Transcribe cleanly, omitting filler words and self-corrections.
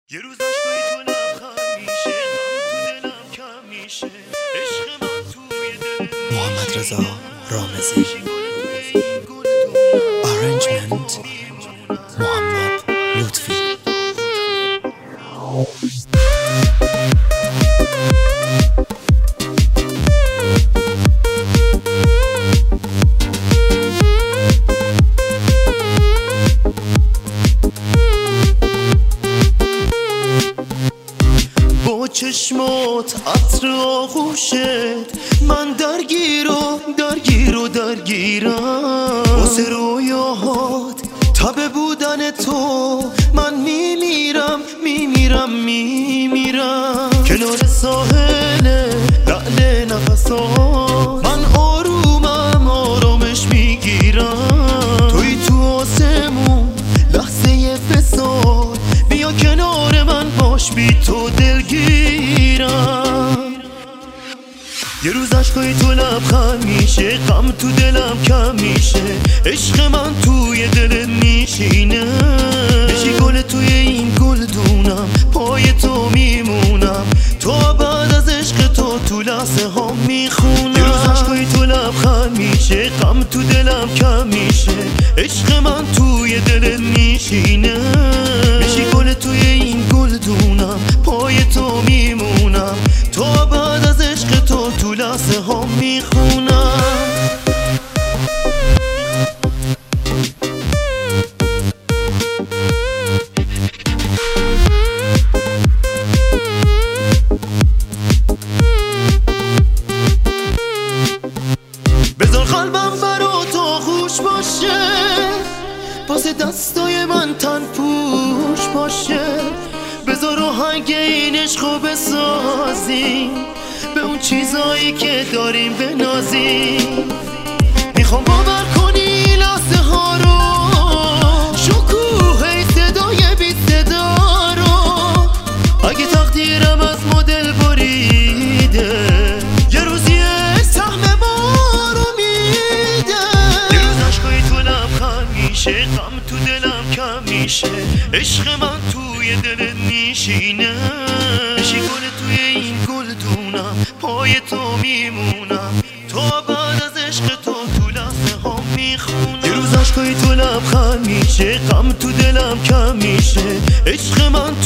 یه روز عشقای تو لبخند میشه، غم تو دلم کم میشه، عشق من توی دل محمد رضا رامزی. Arrangement محمد لطفی. با چشمات عطر آغوشت من درگیرم واسه رویاهات تب بودن تو من میمیرم کنار ساحل لعل نفسات من آرامش میگیرم توی تو آسمون لحظه فساد بیا کنار من باش بی تو دلگیرم. یه روز عشقای تو لبخند میشه، غم تو دلم کم میشه، عشق من توی دلت میشینه، بشی گل توی این گلدونم پای تو میمونم تا بعد از عشق تو لحظه ها میخونم. یه روز عشقای تو لبخند میشه، غم تو دلم کم میشه، عشق من توی دلت میشینه، بشی گل توی این گلدونم پای تو میمونم تا بعد از عشق تو لحظه ها میخونم. بذار قلبم برا تو خوش باشه، واسه دستای من تن پوش باشه، بذار آهنگ این عشقو بسازیم، به اون چیزایی که داریم بنازیم. میخوام باور کنی لحظه ها رو، شکوه صدای بی صدا رو، اگه تقدیرم از مدل بریده یه روزی سهم ما رو میده. یه روز عشقای تو لبخند میشه، غم تو دلم کم میشه، عشق من توی دلت میشینه، بشی گل توی این گلدونم پای تو میمونم تا بعد از عشق تو لحظه ها میخونم. یه روز عشقای تو لبخند میشه، غم تو دلم کم میشه، عشق من